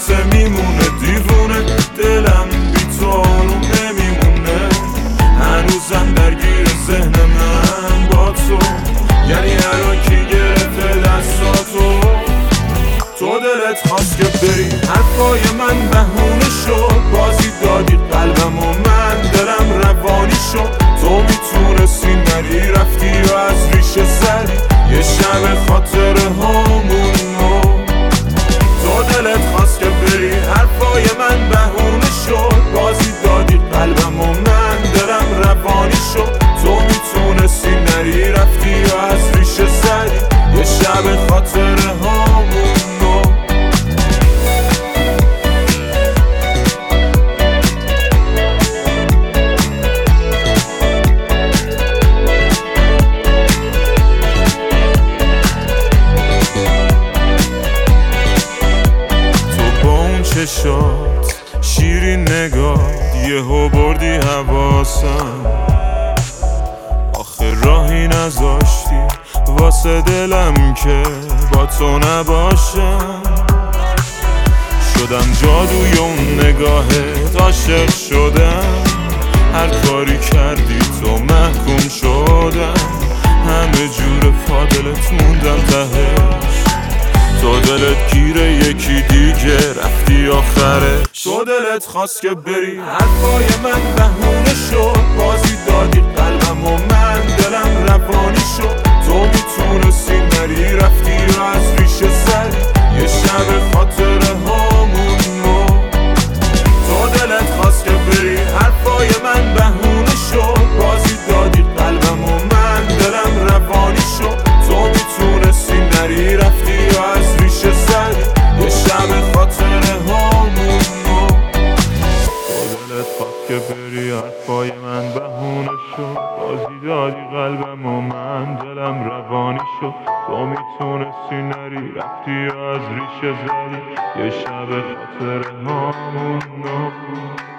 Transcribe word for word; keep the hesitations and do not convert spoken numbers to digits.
یادت میمونه دیوونه، دلم بی تو آروم نمیمونه، هنوزم درگیر ذهن من با تو، یعنی الان کی گرفته دستاتو. تو دلت خواست که بری، حرفای من بهونه شد، بازی دادی قلبم و من دلم روانی شد. تو میتونستی نری، رفتی و از ریشه زدی یه شب خاطره هامون رو. تو دلت خواست که بری، حرفای من بهونه شد، بازی دادی قلبم و من دلم روانی شد. تو میتونستی نری، رفتی و از ریشه زدی یه شب خاطره هامون رو. چشات شیرین نگاه یهو بردی حواسم، آخه راهی نذاشتی واسه دلم که با تو نباشم. شدم جادوی اون نگاهت، عاشق شدم، هر کاری کردی تو محکوم شدم، همه جور فاضلت موندم تهش. تو دلت گیره یکی دیگه، رفتی آخره. تو دلت خواست که بری، حرفای من بهونه شد، بازی دادی قلبم و من دلم روانی شد. تو میتونستی نری، رفتی و از ریشه زدی یه شب خاطره هامون رو. تو دلت خواست که بری، حرفای من بهونه شد، بازی دادی قلبم و من دلم روانی شد. تو میتونستی نری، رفتی و از ریشه زدی یه شب خاطره هامون رو. تو دلت خواست که بری، حرفای من بهونه شد، بازی دادی قلبم و من دلم روانی شد. تو میتونستی نری، رفتی و از ریشه زدی یه شب خاطره هامون رو.